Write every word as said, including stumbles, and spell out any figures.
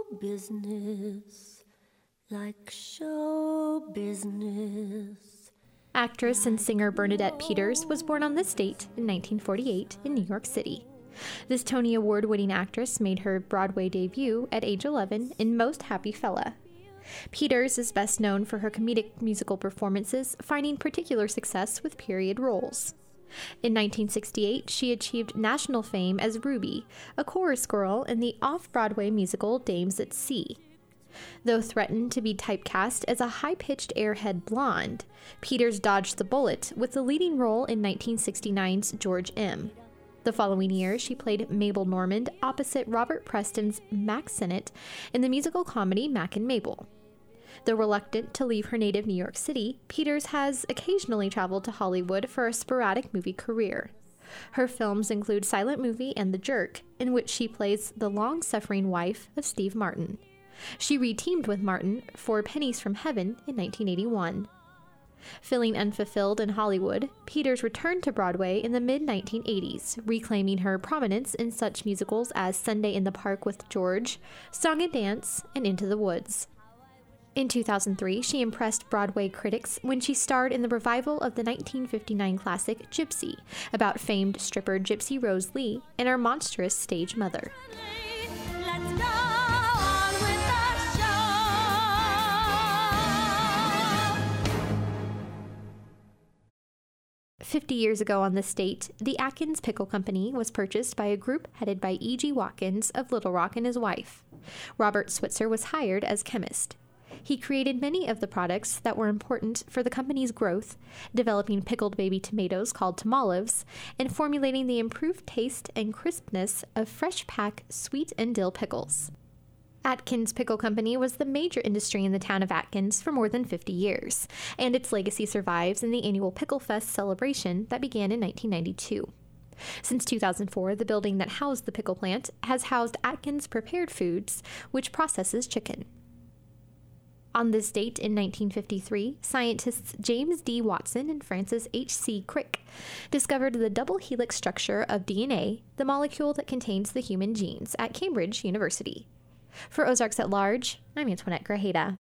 business, like show business. Actress and singer Bernadette Peters was born on this date in nineteen forty-eight in New York City. This Tony Award-winning actress made her Broadway debut at age eleven in Most Happy Fella. Peters is best known for her comedic musical performances, finding particular success with period roles. In nineteen sixty-eight, she achieved national fame as Ruby, a chorus girl in the off-Broadway musical Dames at Sea. Though threatened to be typecast as a high-pitched airhead blonde, Peters dodged the bullet with the leading role in nineteen sixty-nine's George M. The following year, she played Mabel Normand opposite Robert Preston's Mack Sennett in the musical comedy Mack and Mabel. Though reluctant to leave her native New York City, Peters has occasionally traveled to Hollywood for a sporadic movie career. Her films include Silent Movie and The Jerk, in which she plays the long-suffering wife of Steve Martin. She re-teamed with Martin for Pennies from Heaven in nineteen eighty-one. Feeling unfulfilled in Hollywood, Peters returned to Broadway in the mid nineteen eighties, reclaiming her prominence in such musicals as Sunday in the Park with George, Song and Dance, and Into the Woods. In two thousand three, she impressed Broadway critics when she starred in the revival of the nineteen fifty-nine classic Gypsy, about famed stripper Gypsy Rose Lee and her monstrous stage mother. Let's go on with the show. Fifty years ago on this date, the Atkins Pickle Company was purchased by a group headed by E G Watkins of Little Rock and his wife. Robert Switzer was hired as chemist. He created many of the products that were important for the company's growth, developing pickled baby tomatoes called Tomolives, and formulating the improved taste and crispness of fresh pack sweet and dill pickles. Atkins Pickle Company was the major industry in the town of Atkins for more than fifty years, and its legacy survives in the annual Pickle Fest celebration that began in nineteen ninety-two. Since two thousand four, the building that housed the pickle plant has housed Atkins Prepared Foods, which processes chicken. On this date in nineteen fifty-three, scientists James D. Watson and Francis H C Crick discovered the double helix structure of D N A, the molecule that contains the human genes, at Cambridge University. For Ozarks at Large, I'm Antoinette Grajeda.